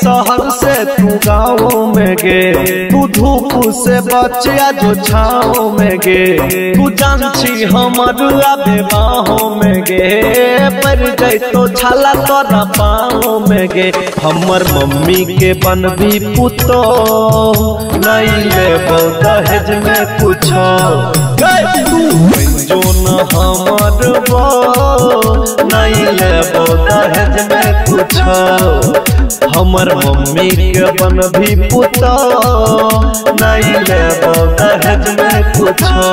शहर से तू गाँव में गे, तू धूप से बचिया जो छाओ में गे, तू जानची हमर आबे बाहों में गे, पर गई तो छाला तोरा पाँव में गे। हमर मम्मी के बनबी पुतो नहीं लेबो दहेज में कुछो, तू न हमर बो नहीं लेबो दहेज में कुछो। हमर मम्मी के बनबी पुतो नहीं लेबो दहेज में कुछो।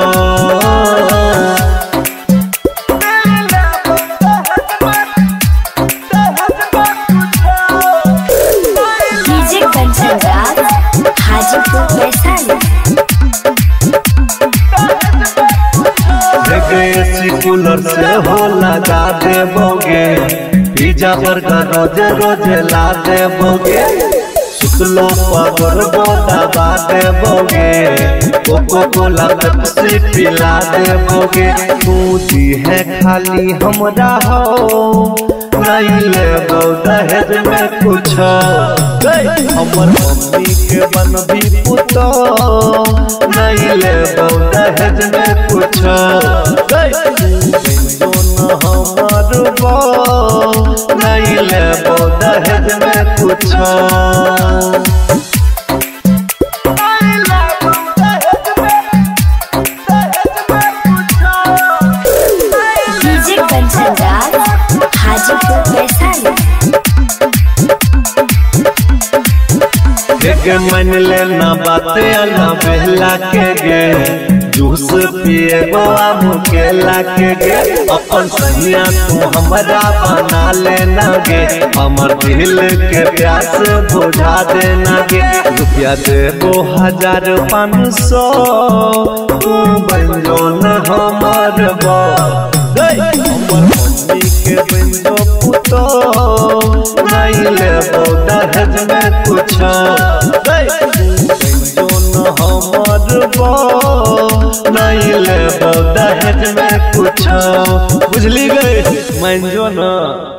एसी कूलर से हो लगा देबोगे, पिज्जा बर्गर रोज रोज ला देबोगे, सुतलो पावर दबा देबोगे, कोको कोला पेप्सी पिला देबोगे। तू दी है खाली हमरा हो नहीं लेबो दहेज में कुछो। हमर मम्मी के बनबी पुतो नहीं लेबो दहेज में कुछो। हमर बो नहीं लेबो दहेज में कुछो। मन लेना बातें ना बहला के गे, जूस पिए गोवा मुकेला के गे, अपन सहिया तू हमरा बना लेना गे, हमर दिल के प्यास बुझा देना गे। रुपया देबो 1500 तू बन जो न हमर बो, हमर मम्मी के बन जो पुतो नहीं लेबो दहेज में कुछो। हमर बो नहीं लेबो दहेज में कुछो। बुझली गई मंजो ना।